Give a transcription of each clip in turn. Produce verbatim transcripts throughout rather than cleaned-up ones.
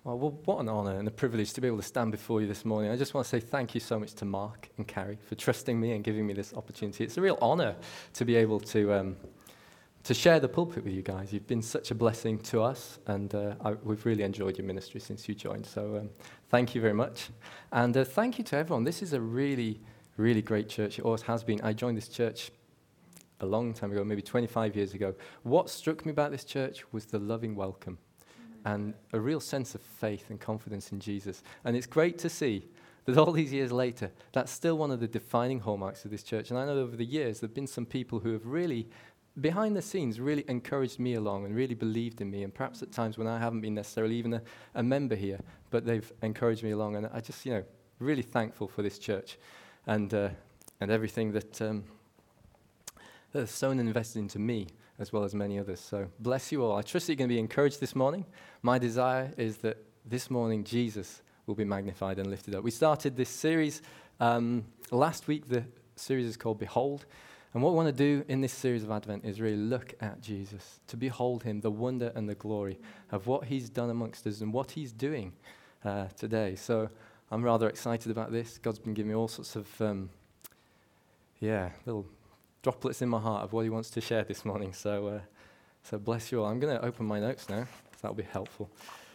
Well, well, what an honour and a privilege to be able to stand before you this morning. I just want to say thank you so much to Mark and Carrie for trusting me and giving me this opportunity. It's a real honour to be able to um, to share the pulpit with you guys. You've been such a blessing to us, and uh, I, we've really enjoyed your ministry since you joined. So um, thank you very much. And uh, thank you to everyone. This is a really, really great church. It always has been. I joined this church a long time ago, maybe twenty-five years ago. What struck me about this church was the loving welcome and a real sense of faith and confidence in Jesus. And it's great to see that all these years later, that's still one of the defining hallmarks of this church. And I know over the years, there have been some people who have really, behind the scenes, really encouraged me along and really believed in me. And perhaps at times when I haven't been necessarily even a, a member here, but they've encouraged me along. And I just, you know, really thankful for this church and uh, and everything that, um, that has sown and invested into me, as well as many others. So bless you all. I trust that you're going to be encouraged this morning. My desire is that this morning Jesus will be magnified and lifted up. We started this series um, last week. The series is called Behold. And what we want to do in this series of Advent is really look at Jesus, to behold him, the wonder and the glory of what he's done amongst us and what he's doing uh, today. So I'm rather excited about this. God's been giving me all sorts of, um, yeah, little droplets in my heart of what he wants to share this morning. So uh, so bless you all. I'm going to open my notes now, so that'll be helpful.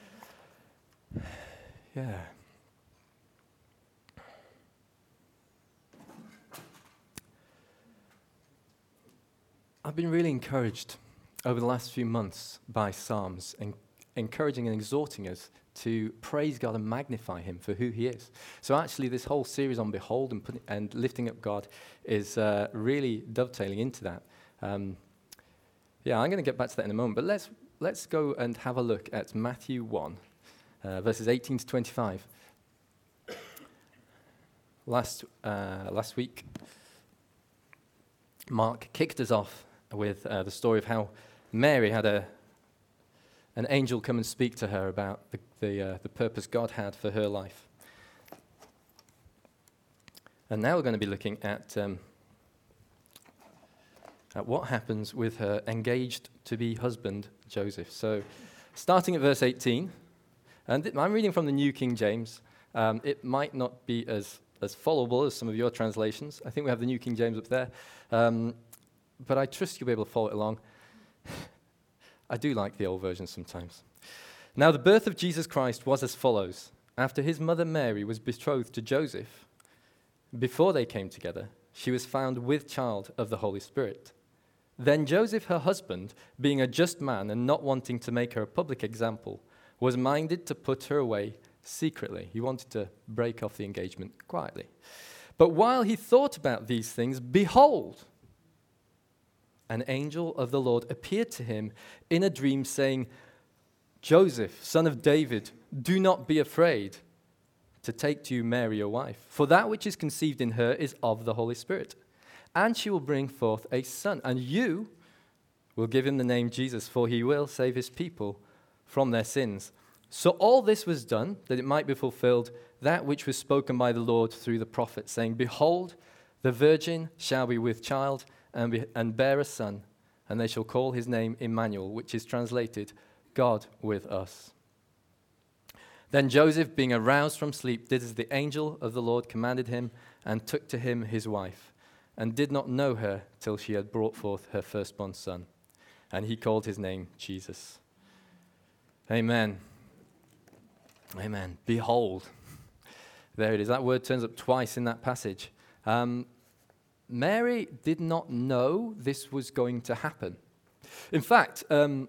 Yeah. I've been really encouraged over the last few months by Psalms, and encouraging and exhorting us to praise God and magnify him for who he is. So actually this whole series on Behold and, putting, and lifting up God is uh, really dovetailing into that. Um, yeah, I'm going to get back to that in a moment, but let's let's go and have a look at Matthew one, uh, verses eighteen to twenty-five. Last, uh, last week, Mark kicked us off with uh, the story of how Mary had a an angel come and speak to her about the the, uh, the purpose God had for her life. And now we're going to be looking at um, at what happens with her engaged-to-be husband, Joseph. So, starting at verse eighteen, and th- I'm reading from the New King James. Um, it might not be as, as followable as some of your translations. I think we have the New King James up there. Um, but I trust you'll be able to follow it along. I do like the old version sometimes. Now, the birth of Jesus Christ was as follows. After his mother Mary was betrothed to Joseph, before they came together, she was found with child of the Holy Spirit. Then Joseph, her husband, being a just man and not wanting to make her a public example, was minded to put her away secretly. He wanted to break off the engagement quietly. But while he thought about these things, behold, an angel of the Lord appeared to him in a dream, saying, Joseph, son of David, do not be afraid to take to you Mary, your wife, for that which is conceived in her is of the Holy Spirit. And she will bring forth a son, and you will give him the name Jesus, for he will save his people from their sins. So all this was done, that it might be fulfilled, that which was spoken by the Lord through the prophet, saying, Behold, the virgin shall be with child, and, be, and bear a son, and they shall call his name Emmanuel, which is translated, God with us. Then Joseph, being aroused from sleep, did as the angel of the Lord commanded him, and took to him his wife, and did not know her till she had brought forth her firstborn son. And he called his name Jesus. Amen. Amen. Behold. There it is. That word turns up twice in that passage. Um, Mary did not know this was going to happen. In fact, um,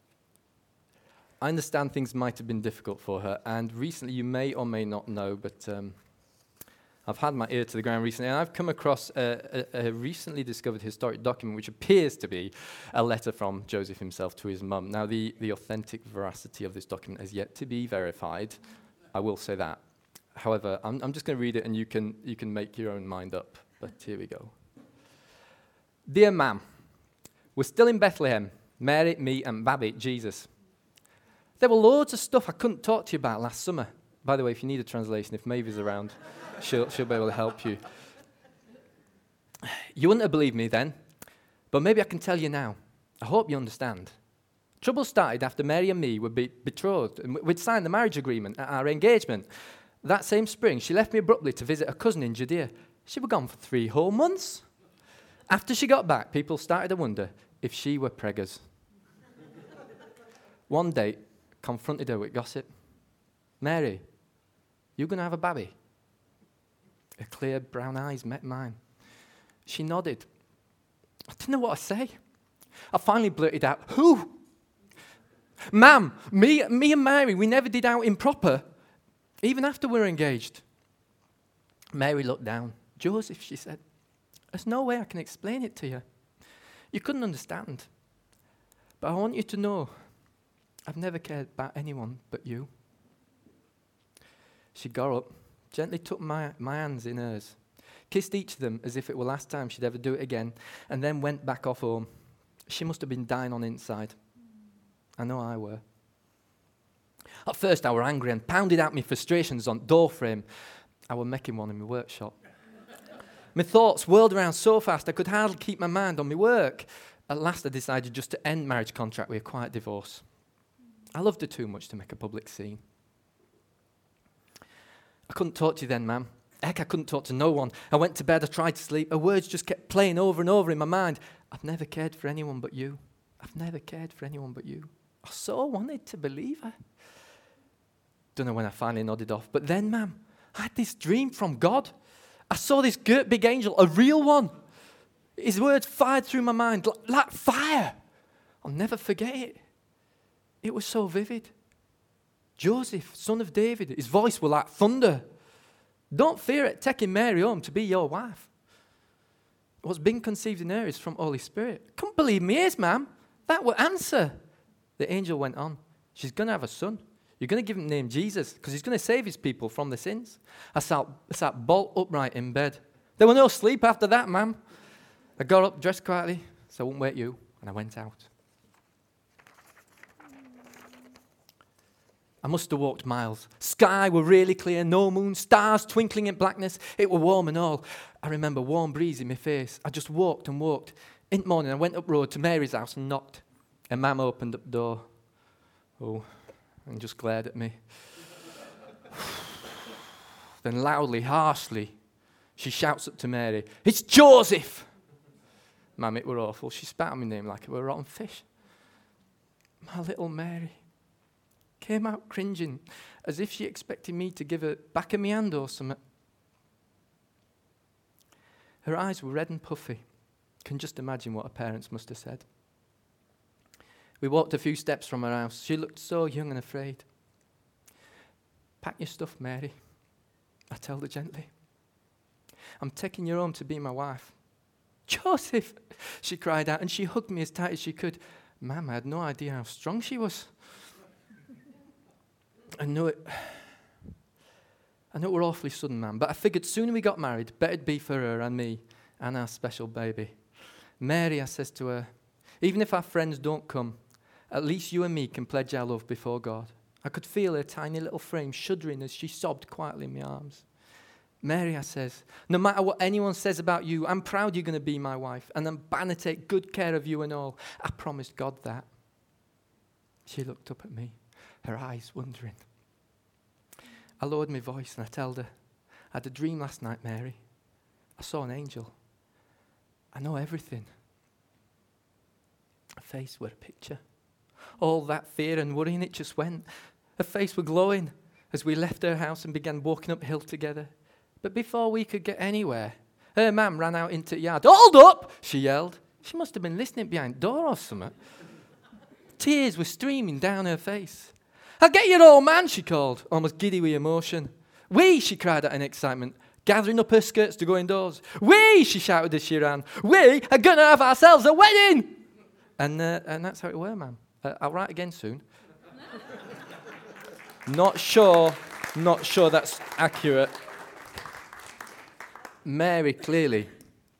I understand things might have been difficult for her, and recently, you may or may not know, but um, I've had my ear to the ground recently, and I've come across a, a, a recently discovered historic document which appears to be a letter from Joseph himself to his mum. Now, the, the authentic veracity of this document has yet to be verified. I will say that. However, I'm, I'm just going to read it, and you can you can make your own mind up. But here we go. Dear Ma'am, we're still in Bethlehem. Mary, me, and Babby, Jesus. There were loads of stuff I couldn't talk to you about last summer. By the way, if you need a translation, if Mavy's around, she'll, she'll be able to help you. You wouldn't have believed me then, but maybe I can tell you now. I hope you understand. Trouble started after Mary and me were be- betrothed, and we'd signed the marriage agreement at our engagement. That same spring, she left me abruptly to visit a cousin in Judea. She was gone for three whole months. After she got back, people started to wonder if she were preggers. One day, confronted her with gossip. Mary, you going to have a baby? Her clear brown eyes met mine. She nodded. I didn't know what to say. I finally blurted out, who? Ma'am, me, me and Mary, we never did out improper, even after we were engaged. Mary looked down. Joseph, she said, there's no way I can explain it to you. You couldn't understand. But I want you to know, I've never cared about anyone but you. She got up, gently took my, my hands in hers, kissed each of them as if it were last time she'd ever do it again, and then went back off home. She must have been dying on the inside. I know I were. At first I were angry and pounded out my frustrations on door frame. I were making one in my workshop. My thoughts whirled around so fast I could hardly keep my mind on my work. At last I decided just to end marriage contract with a quiet divorce. I loved her too much to make a public scene. I couldn't talk to you then, ma'am. Heck, I couldn't talk to no one. I went to bed, I tried to sleep. Her words just kept playing over and over in my mind. I've never cared for anyone but you. I've never cared for anyone but you. I so wanted to believe her. Don't know when I finally nodded off. But then, ma'am, I had this dream from God. I saw this great big angel, a real one. His words fired through my mind like, like fire. I'll never forget it. It was so vivid. Joseph, son of David, his voice was like thunder. Don't fear it, taking Mary home to be your wife. What's been conceived in her is from Holy Spirit. Can't believe me ears, ma'am. That will answer. The angel went on. She's going to have a son. You're going to give him the name Jesus because he's going to save his people from the sins. I sat, I sat bolt upright in bed. There was no sleep after that, ma'am. I got up, dressed quietly, so I wouldn't wake you, and I went out. I must have walked miles. Sky were really clear, no moon, stars twinkling in blackness. It were warm and all. I remember warm breeze in my face. I just walked and walked. In the morning, I went up road to Mary's house and knocked. And Mum opened up the door. Oh, and just glared at me. Then loudly, harshly, she shouts up to Mary, "It's Joseph!" Mum, it were awful. She spat on my name like it were rotten fish. My little Mary came out cringing, as if she expected me to give her back of my hand or something. Her eyes were red and puffy. Can just imagine what her parents must have said. We walked a few steps from her house. She looked so young and afraid. "Pack your stuff, Mary," I told her gently. "I'm taking you home to be my wife." "Joseph!" she cried out, and she hugged me as tight as she could. Ma'am, I had no idea how strong she was. I know it. I know it were awfully sudden, ma'am, but I figured sooner we got married, better it'd be for her and me and our special baby. "Mary," I says to her, "even if our friends don't come, at least you and me can pledge our love before God." I could feel her tiny little frame shuddering as she sobbed quietly in my arms. "Mary," I says, "no matter what anyone says about you, I'm proud you're going to be my wife, and I'm bound to take good care of you and all. I promised God that." She looked up at me, her eyes wondering. I lowered my voice and I told her, "I had a dream last night, Mary. I saw an angel. I know everything." Her face were a picture. All that fear and worrying, it just went. Her face were glowing as we left her house and began walking uphill together. But before we could get anywhere, her mum ran out into the yard. "Hold up!" she yelled. She must have been listening behind the door or something. Tears were streaming down her face. "I'll get your old man," she called, almost giddy with emotion. "We," she cried out in excitement, gathering up her skirts to go indoors. "We," she shouted as she ran, "we are going to have ourselves a wedding!" And uh, and that's how it were, ma'am. Uh, I'll write again soon. Not sure, not sure that's accurate. Mary clearly,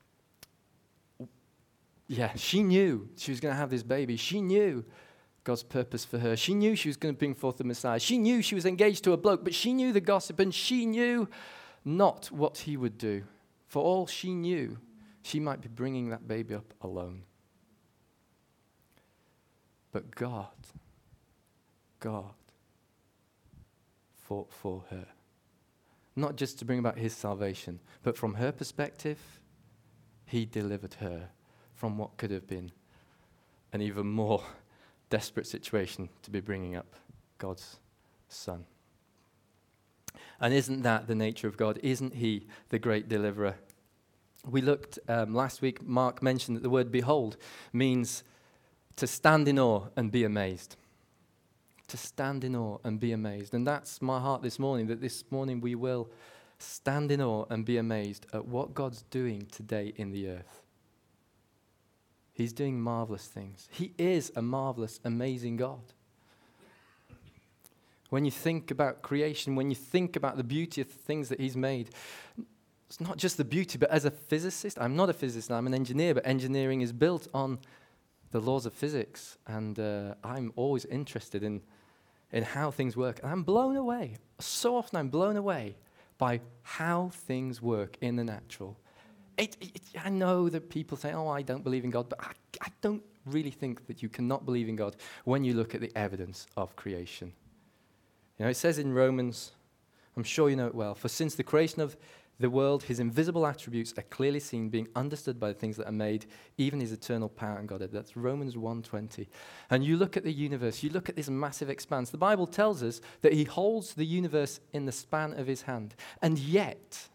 yeah, she knew she was going to have this baby. She knew God's purpose for her. She knew she was going to bring forth the Messiah. She knew she was engaged to a bloke, but she knew the gossip, and she knew not what he would do. For all she knew, she might be bringing that baby up alone. But God, God fought for her. Not just to bring about his salvation, but from her perspective, he delivered her from what could have been an even more desperate situation to be bringing up God's son. And isn't that the nature of God? Isn't he the great deliverer? We looked um, last week, Mark mentioned that the word behold means to stand in awe and be amazed. To stand in awe and be amazed. And that's my heart this morning, that this morning we will stand in awe and be amazed at what God's doing today in the earth. He's doing marvelous things. He is a marvelous, amazing God. When you think about creation, when you think about the beauty of the things that he's made, it's not just the beauty, but as a physicist, I'm not a physicist, I'm an engineer, but engineering is built on the laws of physics, and uh, I'm always interested in, in how things work. And I'm blown away. So often I'm blown away by how things work in the natural. It, it, I know that people say, oh, I don't believe in God, but I, I don't really think that you cannot believe in God when you look at the evidence of creation. You know, it says in Romans, I'm sure you know it well, for since the creation of the world, his invisible attributes are clearly seen, being understood by the things that are made, even his eternal power and Godhead. That's Romans one twenty. And you look at the universe, you look at this massive expanse. The Bible tells us that he holds the universe in the span of his hand. And yet,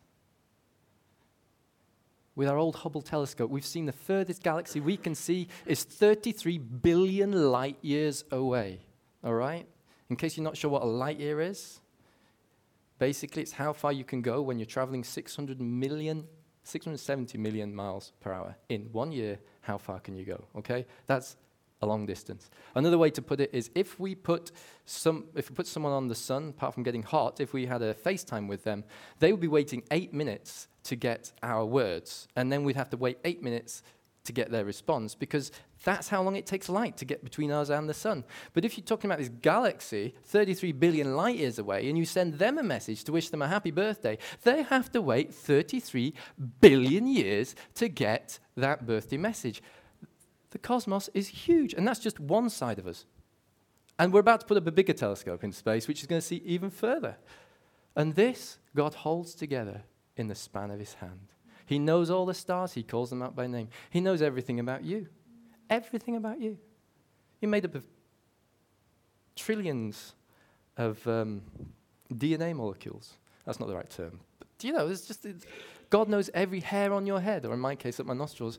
with our old Hubble telescope, we've seen the furthest galaxy we can see is thirty-three billion light years away. All right? In case you're not sure what a light year is, basically, it's how far you can go when you're traveling six hundred million, six hundred seventy million miles per hour. In one year, how far can you go? Okay? That's a long distance. Another way to put it is if we put some, if we put someone on the sun, apart from getting hot, if we had a FaceTime with them, they would be waiting eight minutes to get our words, and then we'd have to wait eight minutes to get their response, because that's how long it takes light to get between us and the sun. But if you're talking about this galaxy, thirty-three billion light years away, and you send them a message to wish them a happy birthday, they have to wait thirty-three billion years to get that birthday message. The cosmos is huge, and that's just one side of us. And we're about to put up a bigger telescope in space, which is going to see even further. And this, God holds together in the span of his hand. He knows all the stars. He calls them out by name. He knows everything about you. Everything about you. You're made up of trillions of um, D N A molecules. That's not the right term. But do you know, it's just, it's, God knows every hair on your head, or in my case, up my nostrils.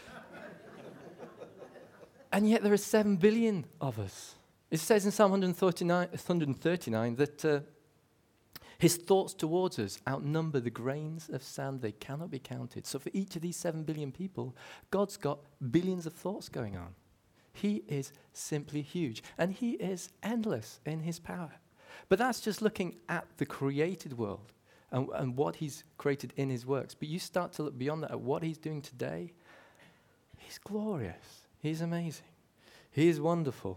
And yet there are seven billion of us. It says in Psalm one thirty-nine that uh, his thoughts towards us outnumber the grains of sand. They cannot be counted. So for each of these seven billion people, God's got billions of thoughts going on. He is simply huge. And he is endless in his power. But that's just looking at the created world and, and what he's created in his works. But you start to look beyond that at what he's doing today. He's glorious. He's amazing. He is wonderful.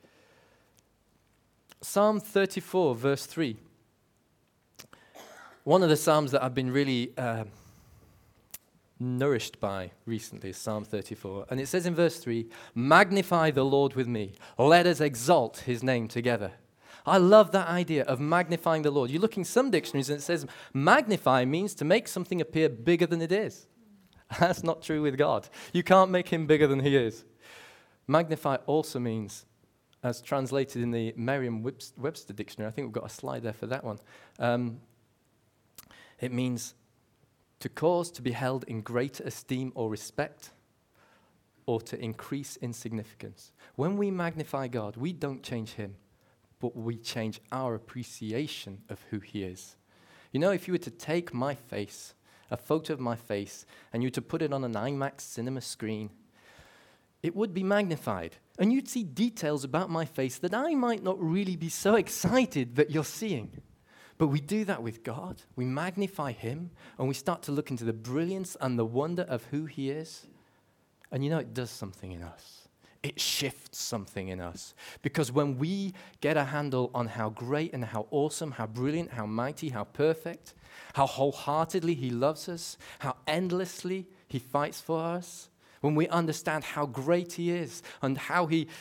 Psalm thirty-four, verse three. One of the Psalms that I've been really uh, nourished by recently is Psalm thirty-four. And it says in verse three, magnify the Lord with me. Let us exalt his name together. I love that idea of magnifying the Lord. You look in some dictionaries and it says magnify means to make something appear bigger than it is. That's not true with God. You can't make him bigger than he is. Magnify also means, as translated in the Merriam-Webster dictionary, I think we've got a slide there for that one, um, it means to cause to be held in greater esteem or respect, or to increase in significance. When we magnify God, we don't change him, but we change our appreciation of who he is. You know, if you were to take my face, a photo of my face, and you were to put it on an IMAX cinema screen, it would be magnified. And you'd see details about my face that I might not really be so excited that you're seeing. But we do that with God. We magnify him, and we start to look into the brilliance and the wonder of who he is. And you know, it does something in us. It shifts something in us. Because when we get a handle on how great and how awesome, how brilliant, how mighty, how perfect, how wholeheartedly he loves us, how endlessly he fights for us, when we understand how great he is and how he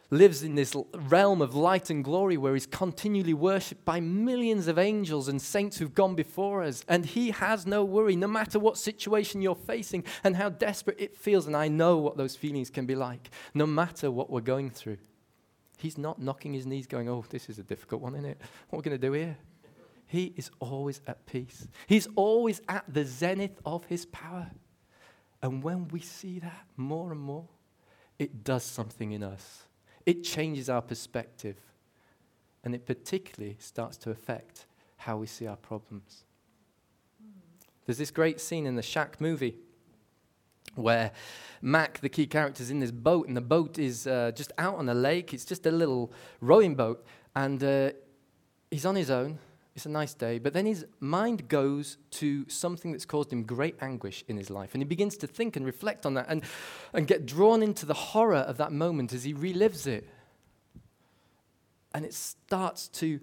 lives in this realm of light and glory where he's continually worshipped by millions of angels and saints who've gone before us. And he has no worry, no matter what situation you're facing and how desperate it feels. And I know what those feelings can be like, no matter what we're going through. He's not knocking his knees going, oh, this is a difficult one, isn't it? What are we going to do here? He is always at peace. He's always at the zenith of his power. And when we see that more and more, it does something in us. It changes our perspective, and it particularly starts to affect how we see our problems. There's this great scene in the Shaq movie where Mac, the key character, is in this boat, and the boat is uh, just out on a lake. It's just a little rowing boat, and uh, he's on his own. It's a nice day, but then his mind goes to something that's caused him great anguish in his life, and he begins to think and reflect on that and, and get drawn into the horror of that moment as he relives it. And it starts to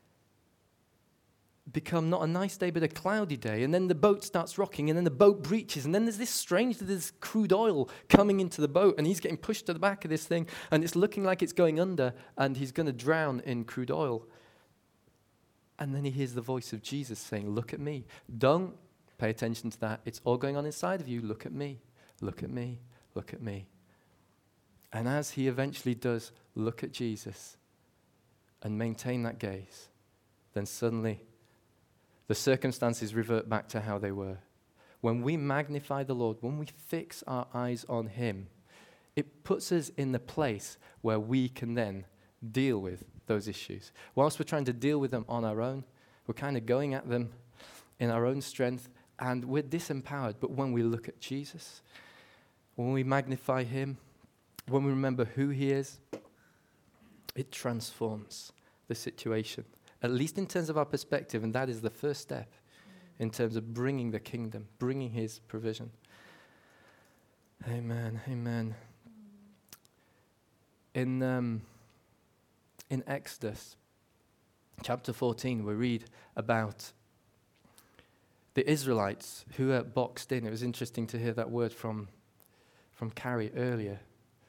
become not a nice day, but a cloudy day, and then the boat starts rocking, and then the boat breaches, and then there's this strange, there's crude oil coming into the boat, and he's getting pushed to the back of this thing, and it's looking like it's going under, and he's going to drown in crude oil. And then he hears the voice of Jesus saying, look at me. Don't pay attention to that. It's all going on inside of you. Look at me. Look at me. Look at me. And as he eventually does look at Jesus and maintain that gaze, then suddenly the circumstances revert back to how they were. When we magnify the Lord, when we fix our eyes on him, it puts us in the place where we can then deal with those issues. Whilst we're trying to deal with them on our own, we're kind of going at them in our own strength, and we're disempowered. But when we look at Jesus, when we magnify him, when we remember who he is, it transforms the situation, at least in terms of our perspective, and that is the first step in terms of bringing the kingdom, bringing his provision. Amen, amen. In um, in Exodus chapter fourteen, we read about the Israelites who are boxed in. It was interesting to hear that word from, from Carrie earlier.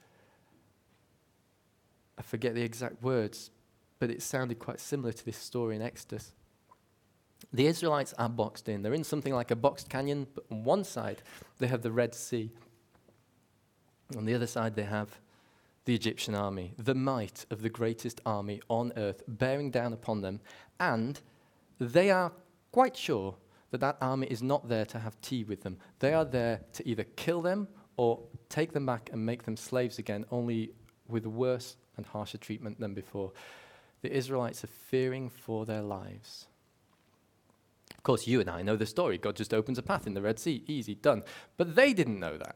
I forget the exact words, but it sounded quite similar to this story in Exodus. The Israelites are boxed in. They're in something like a boxed canyon, but on one side they have the Red Sea. On the other side they have the Egyptian army, the might of the greatest army on earth, bearing down upon them, and they are quite sure that that army is not there to have tea with them. They are there to either kill them or take them back and make them slaves again, only with worse and harsher treatment than before. The Israelites are fearing for their lives. Of course, you and I know the story. God just opens a path in the Red Sea. Easy, done. But they didn't know that.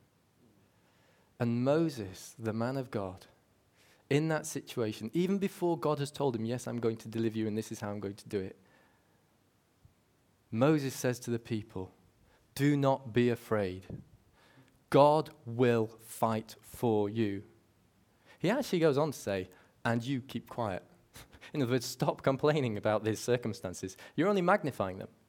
And Moses, the man of God, in that situation, even before God has told him, yes, I'm going to deliver you and this is how I'm going to do it, Moses says to the people, do not be afraid. God will fight for you. He actually goes on to say, and you keep quiet. In other words, stop complaining about these circumstances. You're only magnifying them.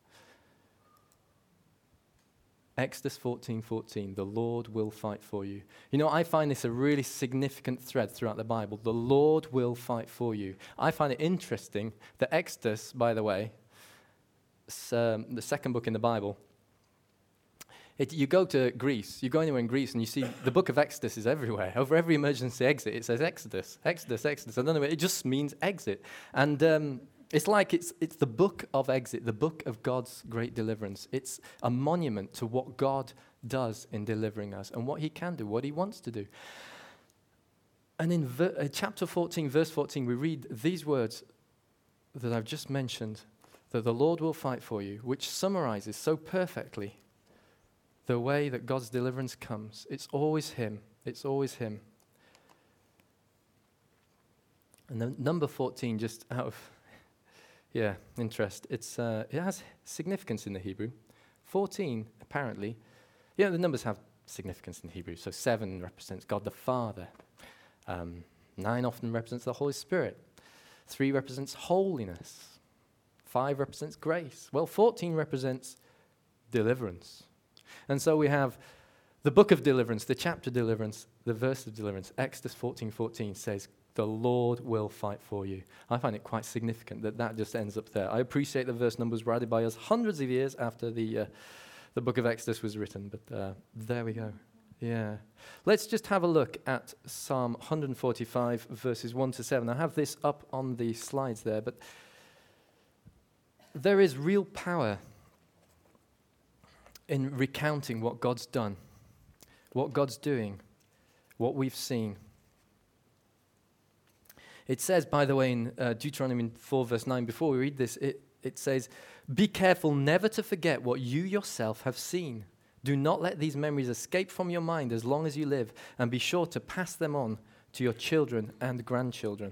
Exodus fourteen fourteen, the Lord will fight for you. You know, I find this a really significant thread throughout the Bible. The Lord will fight for you. I find it interesting that Exodus, by the way, is, um, the second book in the Bible, it, you go to Greece, you go anywhere in Greece and you see the book of Exodus is everywhere. Over every emergency exit, it says Exodus, Exodus, Exodus. I don't know, it just means exit. And um, it's like it's it's the book of exit, the book of God's great deliverance. It's a monument to what God does in delivering us and what he can do, what he wants to do. And in ver- uh, chapter fourteen, verse fourteen, we read these words that I've just mentioned, that the Lord will fight for you, which summarizes so perfectly the way that God's deliverance comes. It's always him. It's always him. And then number fourteen, just out of, yeah, interest, it's uh, it has significance in the Hebrew. fourteen, apparently, yeah, the numbers have significance in Hebrew. So seven represents God the Father. Um, nine often represents the Holy Spirit. Three represents holiness. Five represents grace. Well, fourteen represents deliverance. And so we have The book of deliverance, the chapter deliverance, the verse of deliverance, Exodus fourteen fourteen says, the Lord will fight for you. I find it quite significant that that just ends up there. I appreciate the verse numbers were added by us hundreds of years after the, uh, the book of Exodus was written, but uh, there we go. Yeah. Let's just have a look at Psalm one forty-five, verses one to seven. I have this up on the slides there, but there is real power in recounting what God's done, what God's doing, what we've seen. It says, by the way, in uh, Deuteronomy four, verse nine, before we read this, it, it says, be careful never to forget what you yourself have seen. Do not let these memories escape from your mind as long as you live, and be sure to pass them on to your children and grandchildren.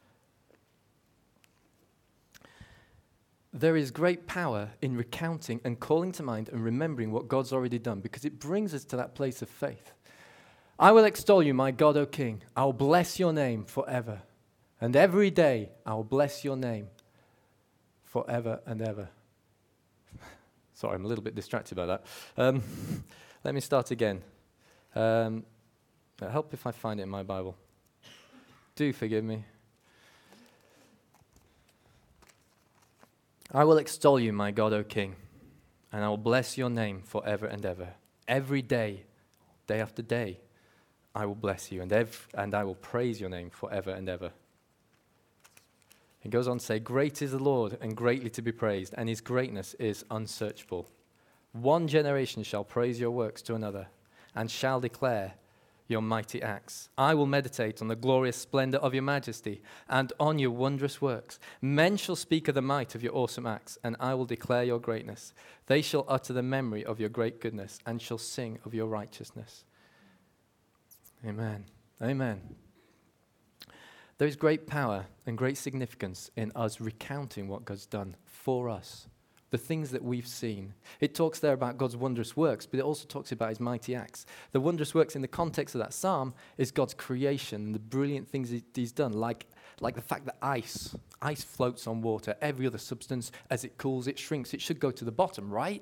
There is great power in recounting and calling to mind and remembering what God's already done, because it brings us to that place of faith. I will extol you, my God, O King. I will bless your name forever. And every day I will bless your name forever and ever. Sorry, I'm a little bit distracted by that. Um, let me start again. Um, help if I find it in my Bible. Do forgive me. I will extol you, my God, O King, and I will bless your name forever and ever. Every day, day after day, I will bless you, and, ev- and I will praise your name forever and ever. It goes on to say, great is the Lord and greatly to be praised, and his greatness is unsearchable. One generation shall praise your works to another, and shall declare your mighty acts. I will meditate on the glorious splendor of your majesty, and on your wondrous works. Men shall speak of the might of your awesome acts, and I will declare your greatness. They shall utter the memory of your great goodness, and shall sing of your righteousness. Amen. Amen. There is great power and great significance in us recounting what God's done for us, the things that we've seen. It talks there about God's wondrous works, but it also talks about his mighty acts. The wondrous works in the context of that psalm is God's creation and the brilliant things he's done, like, like the fact that ice, ice floats on water. Every other substance, as it cools, it shrinks. It should go to the bottom, right?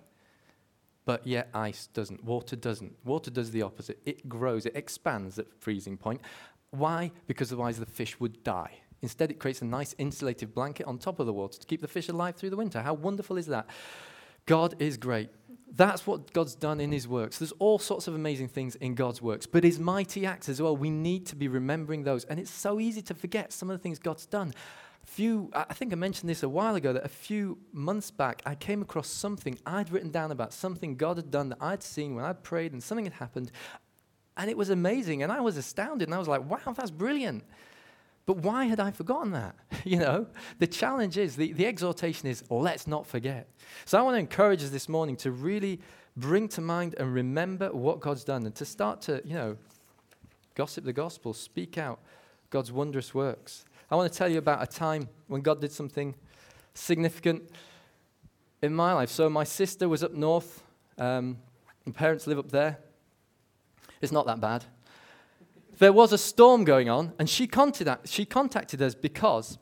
But yet ice doesn't. Water doesn't. Water does the opposite. It grows. It expands at freezing point. Why? Because otherwise the fish would die. Instead, it creates a nice insulative blanket on top of the water to keep the fish alive through the winter. How wonderful is that? God is great. That's what God's done in his works. There's all sorts of amazing things in God's works, but his mighty acts as well, we need to be remembering those. And it's so easy to forget some of the things God's done. A few, I think I mentioned this a while ago, that a few months back, I came across something I'd written down about something God had done that I'd seen when I'd prayed and something had happened. And it was amazing, and I was astounded, and I was like, wow, that's brilliant. But why had I forgotten that? You know, the challenge is, the, the exhortation is, let's not forget. So I want to encourage us this morning to really bring to mind and remember what God's done, and to start to, you know, gossip the gospel, speak out God's wondrous works. I want to tell you about a time when God did something significant in my life. So my sister was up north. Um, my parents live up there. It's not that bad. There was a storm going on, and she contacted, she contacted us because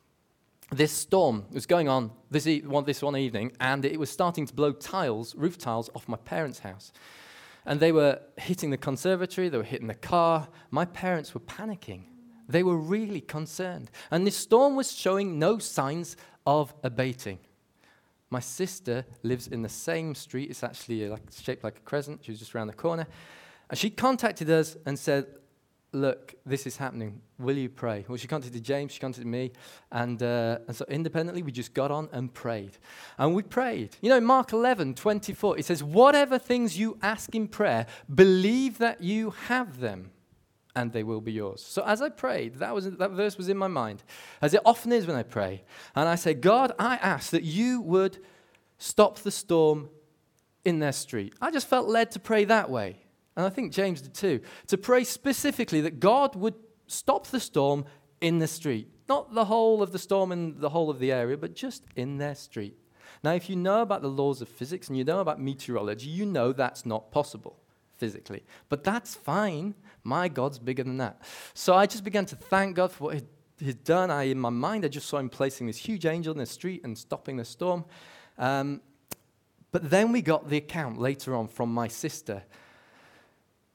this storm was going on this, e- one, this one evening, and it was starting to blow tiles, roof tiles, off my parents' house. And they were hitting the conservatory, they were hitting the car. My parents were panicking. They were really concerned. And this storm was showing no signs of abating. My sister lives in the same street. It's actually like, shaped like a crescent. She was just around the corner. And she contacted us and said, look, this is happening. Will you pray? Well, she contacted James, she contacted me, and, uh, and so independently we just got on and prayed. And we prayed. You know, Mark eleven twenty-four, it says, whatever things you ask in prayer, believe that you have them, and they will be yours. So as I prayed, that was that verse was in my mind, as it often is when I pray. And I say, God, I ask that you would stop the storm in their street. I just felt led to pray that way. And I think James did too, to pray specifically that God would stop the storm in the street. Not the whole of the storm in the whole of the area, but just in their street. Now, if you know about the laws of physics and you know about meteorology, you know that's not possible physically. But that's fine. My God's bigger than that. So I just began to thank God for what he'd done. I, in my mind, I just saw him placing this huge angel in the street and stopping the storm. Um, but then we got the account later on from my sister.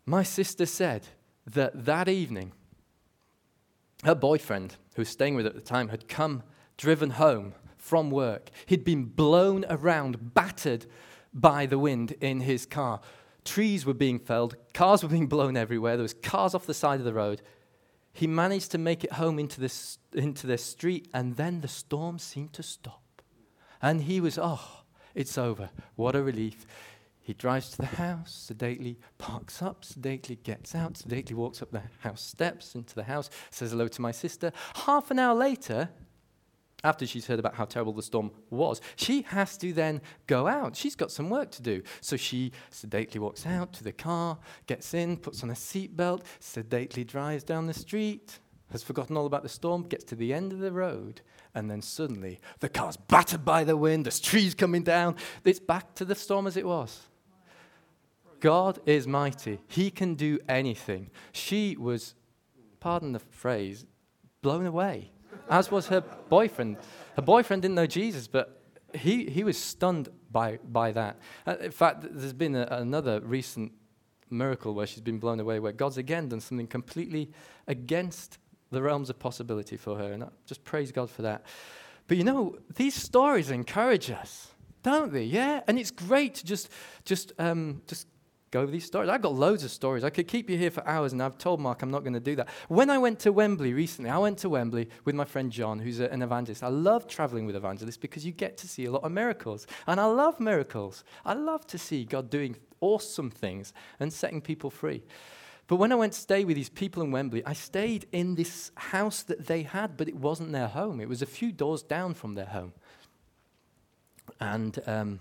My sister said that that evening, her boyfriend, who was staying with her at the time, had come, driven home from work. He'd been blown around, battered by the wind in his car. Trees were being felled, cars were being blown everywhere, there was cars off the side of the road. He managed to make it home into this into their street, and then the storm seemed to stop. And he was, oh, it's over. What a relief. He drives to the house sedately, parks up sedately, gets out sedately, walks up the house steps into the house, says hello to my sister. Half an hour later, after she's heard about how terrible the storm was, she has to then go out. She's got some work to do. So she sedately walks out to the car, gets in, puts on a seatbelt, sedately drives down the street, has forgotten all about the storm, gets to the end of the road, and then suddenly the car's battered by the wind, there's trees coming down, it's back to the storm as it was. God is mighty. He can do anything. She was, pardon the phrase, blown away, as was her boyfriend. Her boyfriend didn't know Jesus, but he, he was stunned by, by that. Uh, in fact, there's been a, another recent miracle where she's been blown away, where God's again done something completely against the realms of possibility for her, and I just praise God for that. But you know, these stories encourage us, don't they? Yeah, and it's great to just, just, um, just go over these stories. I've got loads of stories. I could keep you here for hours, and I've told Mark I'm not going to do that. When I went to Wembley recently, I went to Wembley with my friend John, who's a, an evangelist. I love traveling with evangelists because you get to see a lot of miracles, and I love miracles. I love to see God doing awesome things and setting people free. But when I went to stay with these people in Wembley, I stayed in this house that they had, but it wasn't their home. It was a few doors down from their home. And um,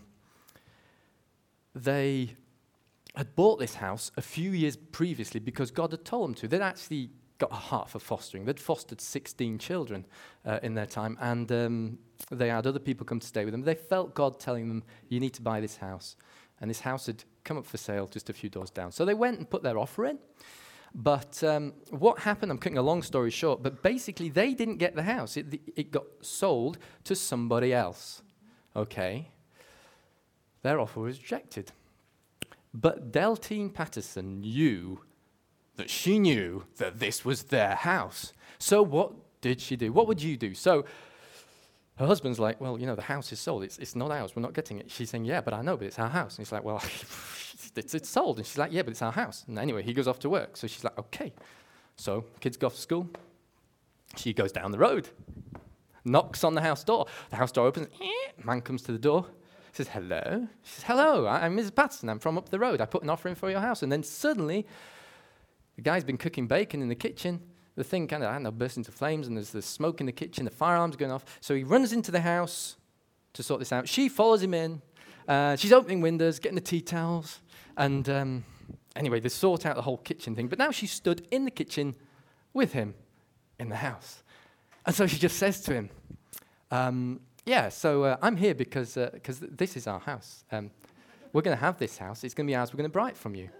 they had bought this house a few years previously because God had told them to. They'd actually got a heart for fostering. They'd fostered sixteen children uh, in their time, and um, they had other people come to stay with them. They felt God telling them, you need to buy this house. And this house had come up for sale just a few doors down. So they went and put their offer in. But um, what happened, I'm cutting a long story short, but basically they didn't get the house. It, it got sold to somebody else. Okay. Their offer was rejected. But Deltine Patterson knew that she knew that this was their house. So what did she do? What would you do? So her husband's like, well, you know, the house is sold. It's, it's not ours. We're not getting it. She's saying, yeah, but I know, but it's our house. And he's like, well, it's, it's sold. And she's like, yeah, but it's our house. And anyway, he goes off to work. So she's like, okay. So kids go off to school. She goes down the road, knocks on the house door. The house door opens. Man comes to the door. Says, hello. She says, hello, I'm Missus Patterson. I'm from up the road. I put an offer in for your house. And then suddenly, the guy's been cooking bacon in the kitchen. The thing kind of, I don't know, bursts into flames, and there's the smoke in the kitchen, the fire alarm's going off. So he runs into the house to sort this out. She follows him in. Uh, she's opening windows, getting the tea towels. And um, anyway, they sort out the whole kitchen thing. But now she's stood in the kitchen with him in the house. And so she just says to him, um, yeah, so uh, I'm here because uh, cause th- this is our house. Um, we're going to have this house. It's going to be ours. We're going to buy it from you.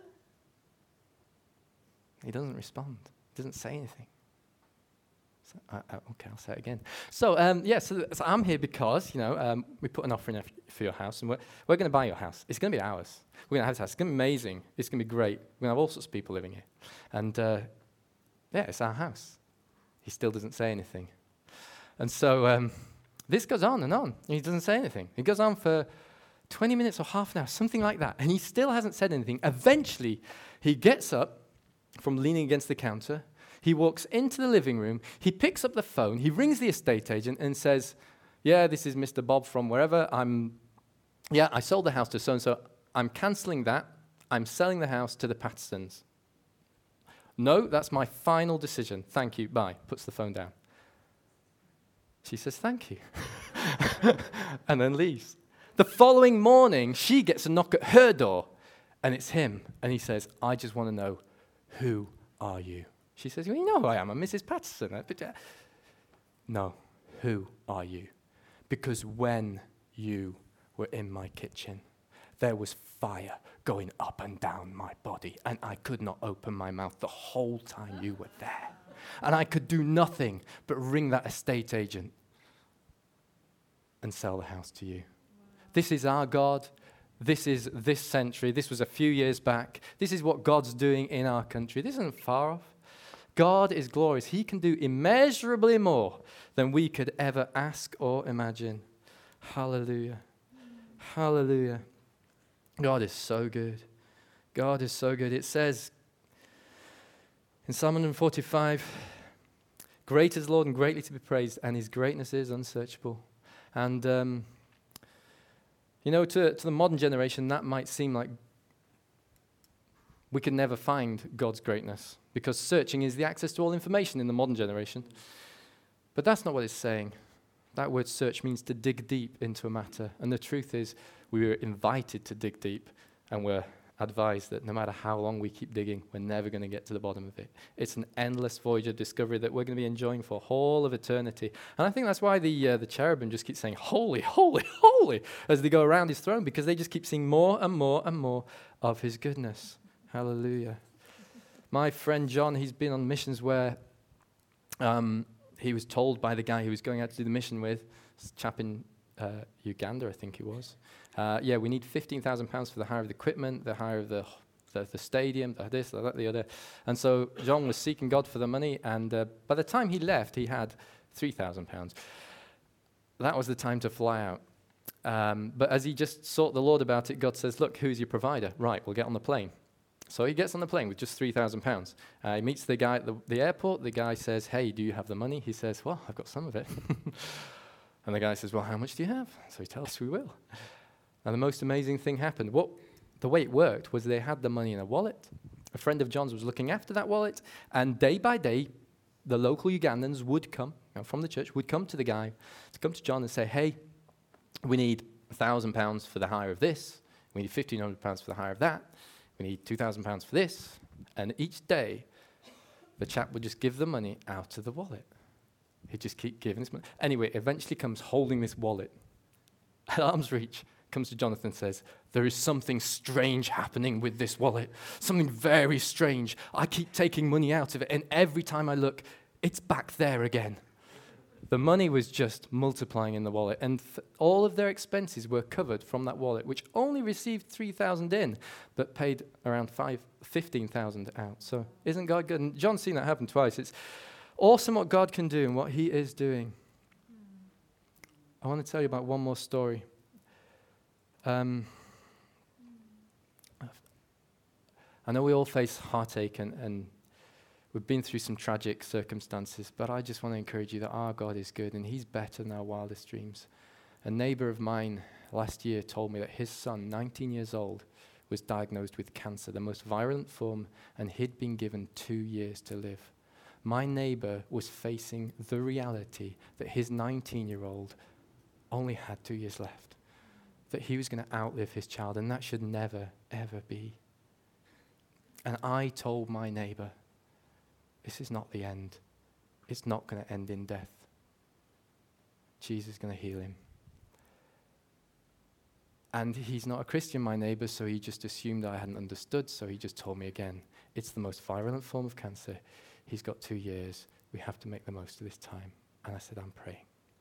He doesn't respond. Doesn't say anything. So, uh, uh, okay, I'll say it again. So, um, yeah, so, th- so I'm here because, you know, um, we put an offer in f- for your house, and we're, we're going to buy your house. It's going to be ours. We're going to have this house. It's going to be amazing. It's going to be great. We're going to have all sorts of people living here. And, uh, yeah, it's our house. He still doesn't say anything. And so um, this goes on and on. He doesn't say anything. It goes on for twenty minutes or half an hour, something like that. And he still hasn't said anything. Eventually, he gets up from leaning against the counter. He walks into the living room. He picks up the phone. He rings the estate agent and says, yeah, this is Mister Bob from wherever. I'm, yeah, I sold the house to so-and-so. I'm cancelling that. I'm selling the house to the Pattersons. No, that's my final decision. Thank you. Bye. Puts the phone down. She says, thank you. And then leaves. The following morning, she gets a knock at her door, and it's him. And he says, I just want to know, who are you? She says, well, you know who I am. I'm Missus Patterson. But, uh, no, who are you? Because when you were in my kitchen, there was fire going up and down my body, and I could not open my mouth the whole time you were there. And I could do nothing but ring that estate agent and sell the house to you. This is our God. This is this century. This was a few years back. This is what God's doing in our country. This isn't far off. God is glorious. He can do immeasurably more than we could ever ask or imagine. Hallelujah. Hallelujah. God is so good. God is so good. It says in Psalm one forty-five, great is the Lord and greatly to be praised, and his greatness is unsearchable. And, um, you know, to, to the modern generation, that might seem like we can never find God's greatness, because searching is the access to all information in the modern generation. But that's not what it's saying. That word search means to dig deep into a matter. And the truth is, we were invited to dig deep, and we're advised that no matter how long we keep digging, we're never going to get to the bottom of it. It's an endless voyage of discovery that we're going to be enjoying for all of eternity. And I think that's why the uh, the cherubim just keep saying, holy, holy, holy, as they go around his throne, because they just keep seeing more and more and more of his goodness. Hallelujah. My friend John, he's been on missions where um, he was told by the guy he was going out to do the mission with, this chap in uh, Uganda, I think it was, uh, yeah, we need fifteen thousand pounds for the hire of the equipment, the hire of the the, the stadium, the this, the that, the other. And so John was seeking God for the money, and uh, by the time he left, he had three thousand pounds. That was the time to fly out. Um, but as he just sought the Lord about it, God says, look, who's your provider? Right, we'll get on the plane. So he gets on the plane with just three thousand pounds. Uh, he meets the guy at the, the airport. The guy says, hey, do you have the money? He says, well, I've got some of it. And the guy says, well, how much do you have? So he tells us, we will. And the most amazing thing happened. What the way it worked was they had the money in a wallet. A friend of John's was looking after that wallet. And day by day, the local Ugandans would come, you know, from the church, would come to the guy, to come to John and say, hey, we need one thousand pounds for the hire of this. We need fifteen hundred pounds for the hire of that. We need two thousand pounds for this. And each day, the chap would just give the money out of the wallet. He'd just keep giving this money. Anyway, eventually comes holding this wallet at arm's reach, comes to Jonathan and says, there is something strange happening with this wallet. Something very strange. I keep taking money out of it, and every time I look, it's back there again. The money was just multiplying in the wallet, and th- all of their expenses were covered from that wallet, which only received three thousand in, but paid around five, fifteen thousand out. So isn't God good? And John's seen that happen twice. It's awesome what God can do and what he is doing. I want to tell you about one more story. Um, I know we all face heartache and, and we've been through some tragic circumstances, but I just want to encourage you that our God is good and he's better than our wildest dreams. A neighbor of mine last year told me that his son, nineteen years old, was diagnosed with cancer, the most virulent form, and he'd been given two years to live. My neighbor was facing the reality that his nineteen-year-old only had two years left, that he was going to outlive his child, and that should never, ever be. And I told my neighbor, this is not the end. It's not going to end in death. Jesus is going to heal him. And he's not a Christian, my neighbor, so he just assumed I hadn't understood, so he just told me again, it's the most virulent form of cancer. He's got two years. We have to make the most of this time. And I said, I'm praying.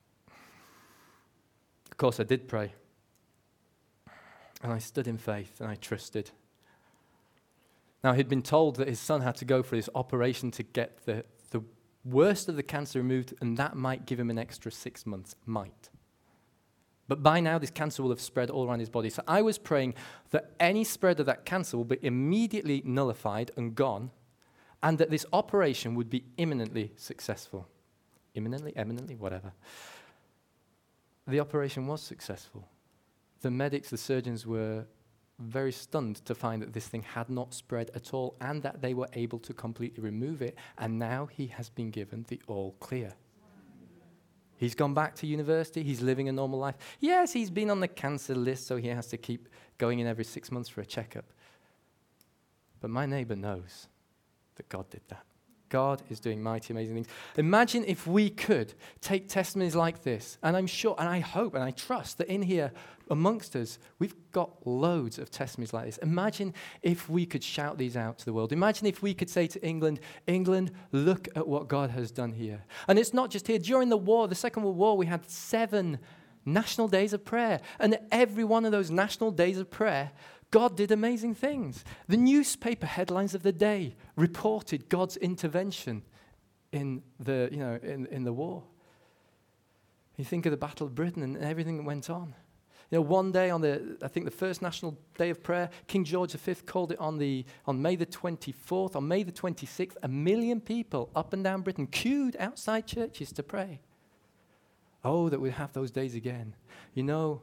Of course, I did pray. And I stood in faith and I trusted. Now, he'd been told that his son had to go for this operation to get the, the worst of the cancer removed, and that might give him an extra six months. Might. But by now, this cancer will have spread all around his body. So I was praying that any spread of that cancer will be immediately nullified and gone, and that this operation would be imminently successful. Imminently, eminently, whatever. The operation was successful. The medics, the surgeons were very stunned to find that this thing had not spread at all and that they were able to completely remove it. And now he has been given the all clear. He's gone back to university. He's living a normal life. Yes, he's been on the cancer list, so he has to keep going in every six months for a checkup. But my neighbor knows that God did that. God is doing mighty, amazing things. Imagine if we could take testimonies like this, and I'm sure, and I hope, and I trust that in here amongst us, we've got loads of testimonies like this. Imagine if we could shout these out to the world. Imagine if we could say to England, England, look at what God has done here. And it's not just here. During the war, the Second World War, we had seven national days of prayer. And at every one of those national days of prayer, God did amazing things. The newspaper headlines of the day reported God's intervention in the, you know, in, in the war. You think of the Battle of Britain and everything that went on. You know, one day on the, I think the first National Day of Prayer, King George the Fifth called it on the on May the twenty-fourth. On May the twenty-sixth, a million people up and down Britain queued outside churches to pray. Oh, that we'd have those days again. You know,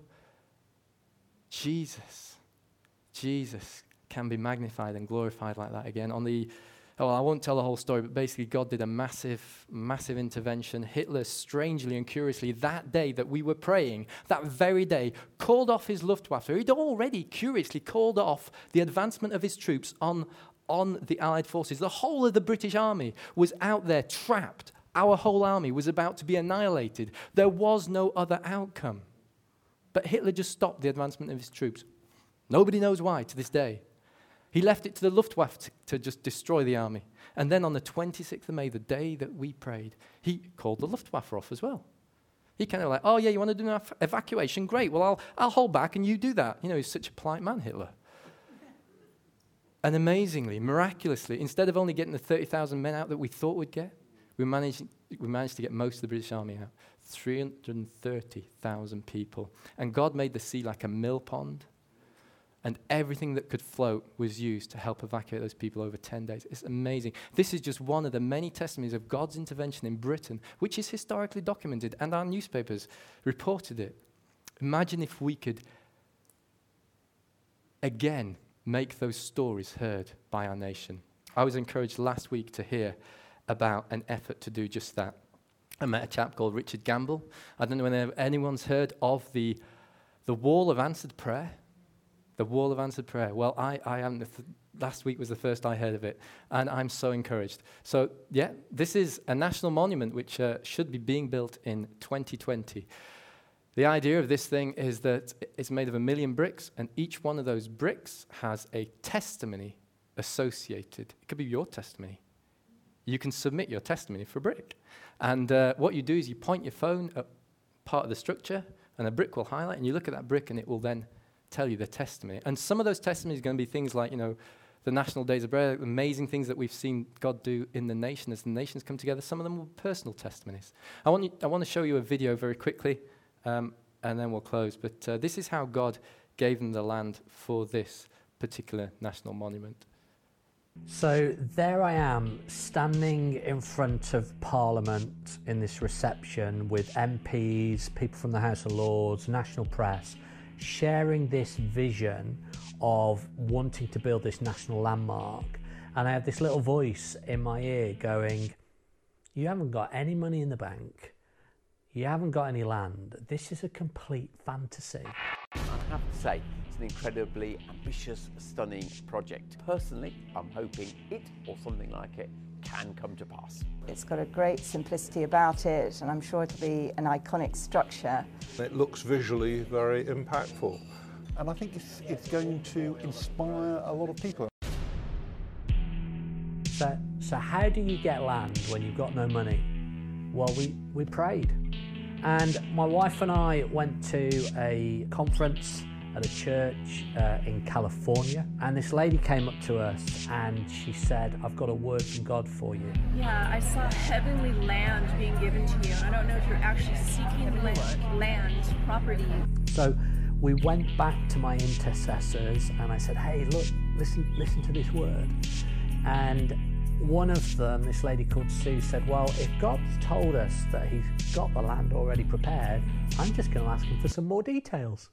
Jesus, Jesus can be magnified and glorified like that again. On the Oh, I won't tell the whole story, but basically God did a massive, massive intervention. Hitler, strangely and curiously, that day that we were praying, that very day, called off his Luftwaffe. He'd already, curiously, called off the advancement of his troops on, on the Allied forces. The whole of the British army was out there, trapped. Our whole army was about to be annihilated. There was no other outcome. But Hitler just stopped the advancement of his troops. Nobody knows why to this day. He left it to the Luftwaffe to, to just destroy the army. And then on the twenty-sixth of May, the day that we prayed, he called the Luftwaffe off as well. He kind of like, oh yeah, you want to do an ev- evacuation? Great, well, I'll, I'll hold back and you do that. You know, he's such a polite man, Hitler. And amazingly, miraculously, instead of only getting the thirty thousand men out that we thought we'd get, we managed, we managed to get most of the British army out. three hundred thirty thousand people. And God made the sea like a mill pond. And everything that could float was used to help evacuate those people over ten days. It's amazing. This is just one of the many testimonies of God's intervention in Britain, which is historically documented, and our newspapers reported it. Imagine if we could, again, make those stories heard by our nation. I was encouraged last week to hear about an effort to do just that. I met a chap called Richard Gamble. I don't know whether anyone's heard of the, the Wall of Answered Prayer. The Wall of Answered Prayer. Well, I, I am. Th- last week was the first I heard of it, and I'm so encouraged. So, yeah, this is a national monument which uh, should be being built in twenty twenty. The idea of this thing is that it's made of a million bricks, and each one of those bricks has a testimony associated. It could be your testimony. You can submit your testimony for a brick. And uh, what you do is you point your phone at part of the structure, and a brick will highlight, and you look at that brick, and it will then tell you the testimony. And some of those testimonies are going to be things like, you know, the National Days of Prayer, amazing things that we've seen God do in the nation as the nations come together. Some of them were personal testimonies. I want you, I want to show you a video very quickly, um, and then we'll close. But uh, this is how God gave them the land for this particular national monument. So there I am, standing in front of Parliament in this reception with M Ps, people from the House of Lords, national press, sharing this vision of wanting to build this national landmark. And I have this little voice in my ear going, you haven't got any money in the bank, you haven't got any land, this is a complete fantasy. I have to say, it's an incredibly ambitious, stunning project. Personally, I'm hoping it, or something like it, can come to pass. It's got a great simplicity about it, and I'm sure it'll be an iconic structure. It looks visually very impactful. And I think it's, it's going to inspire a lot of people. So, so how do you get land when you've got no money? Well, we, we prayed. And my wife and I went to a conference at a church uh, in California, and this lady came up to us and she said, I've got a word from God for you. Yeah, I saw heavenly land being given to you. I don't know if you're actually seeking land, land, property. So we went back to my intercessors and I said, hey, look, listen, listen to this word. And one of them, this lady called Sue, said, well, if God's told us that he's got the land already prepared, I'm just going to ask him for some more details.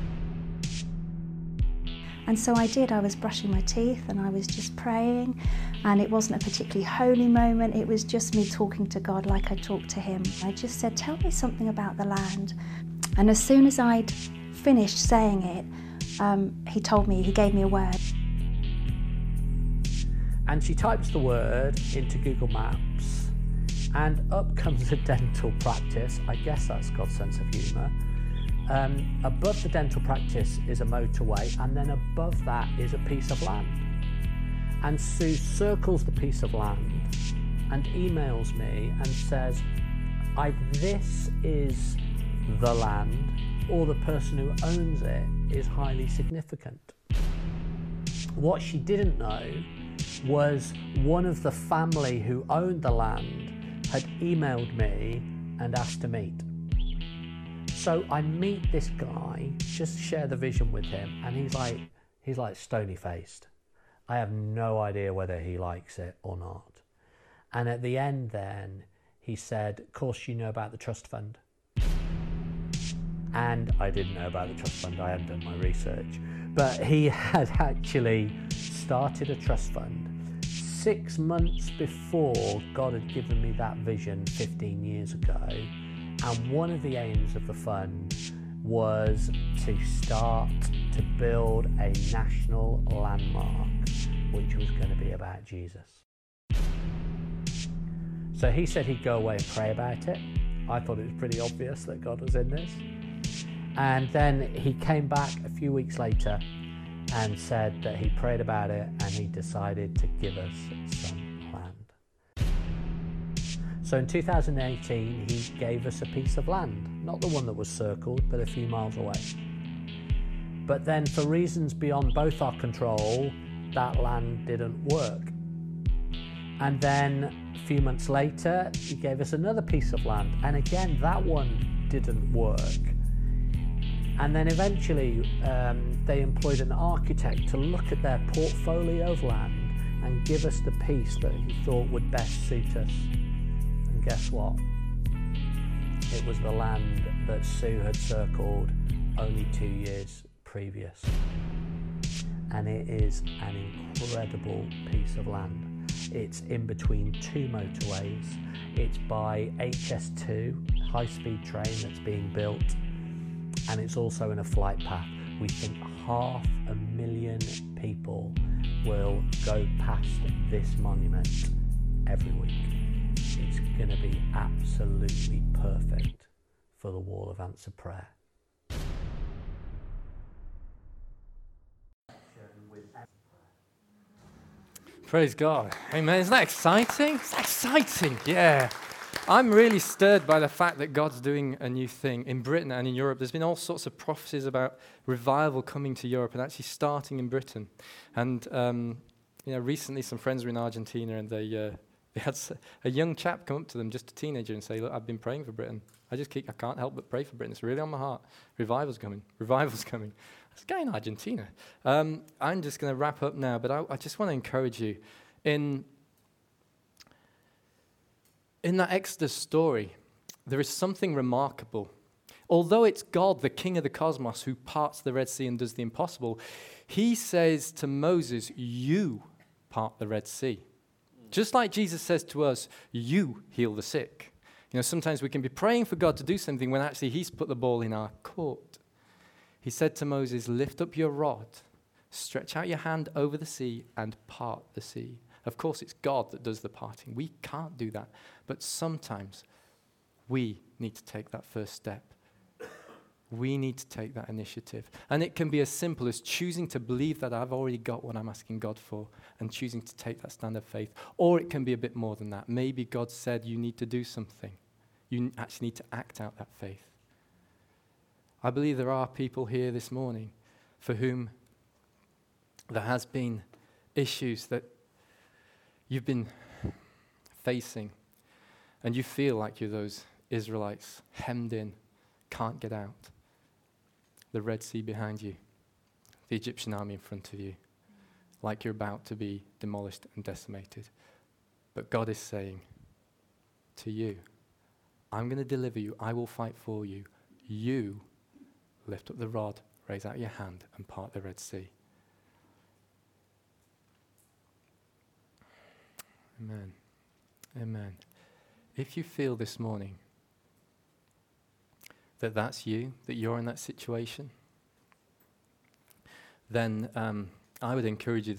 And so I did. I was brushing my teeth and I was just praying, and it wasn't a particularly holy moment. It was just me talking to God like I talked to him. I just said, tell me something about the land. And as soon as I'd finished saying it, um, he told me, he gave me a word. And she types the word into Google Maps, and up comes a dental practice. I guess that's God's sense of humour. Um, above the dental practice is a motorway, and then above that is a piece of land. And Sue circles the piece of land and emails me and says, I, this is the land or the person who owns it is highly significant. What she didn't know was one of the family who owned the land had emailed me and asked to meet. So I meet this guy, just share the vision with him, and he's like, he's like stony faced. I have no idea whether he likes it or not. And at the end then, he said, of course you know about the trust fund. And I didn't know about the trust fund, I hadn't done my research. But he had actually started a trust fund six months before God had given me that vision fifteen years ago. And one of the aims of the fund was to start to build a national landmark, which was going to be about Jesus. So he said he'd go away and pray about it. I thought it was pretty obvious that God was in this. And then he came back a few weeks later and said that he prayed about it and he decided to give us some land. So in two thousand eighteen, he gave us a piece of land, not the one that was circled, but a few miles away. But then for reasons beyond both our control, that land didn't work. And then a few months later, he gave us another piece of land, and again, that one didn't work. And then eventually, um, they employed an architect to look at their portfolio of land and give us the piece that he thought would best suit us. And guess what? It was the land that Sue had circled only two years previous. And it is an incredible piece of land. It's in between two motorways. It's by H S two, high-speed train that's being built. And it's also in a flight path. We think half a million people will go past this monument every week. It's going to be absolutely perfect for the Wall of Answered Prayer. Praise God. Amen. Isn't that exciting? It's exciting, yeah. I'm really stirred by the fact that God's doing a new thing in Britain and in Europe. There's been all sorts of prophecies about revival coming to Europe and actually starting in Britain. And um, you know, recently some friends were in Argentina and they, uh, they had a young chap come up to them, just a teenager, and say, look, I've been praying for Britain. I just keep, I can't help but pray for Britain. It's really on my heart. Revival's coming. Revival's coming. This guy in Argentina. Um, I'm just going to wrap up now, but I, I just want to encourage you in... In that Exodus story, there is something remarkable. Although it's God, the King of the cosmos, who parts the Red Sea and does the impossible, he says to Moses, you part the Red Sea. Just like Jesus says to us, you heal the sick. You know, sometimes we can be praying for God to do something when actually he's put the ball in our court. He said to Moses, lift up your rod, stretch out your hand over the sea and part the sea. Of course, it's God that does the parting. We can't do that. But sometimes we need to take that first step. We need to take that initiative. And it can be as simple as choosing to believe that I've already got what I'm asking God for and choosing to take that stand of faith. Or it can be a bit more than that. Maybe God said you need to do something. You actually need to act out that faith. I believe there are people here this morning for whom there has been issues that you've been facing, and you feel like you're those Israelites, hemmed in, can't get out. The Red Sea behind you, the Egyptian army in front of you, like you're about to be demolished and decimated. But God is saying to you, I'm going to deliver you, I will fight for you. You lift up the rod, raise out your hand, and part the Red Sea. Amen. Amen. If you feel this morning that that's you, that you're in that situation, then um, I would encourage you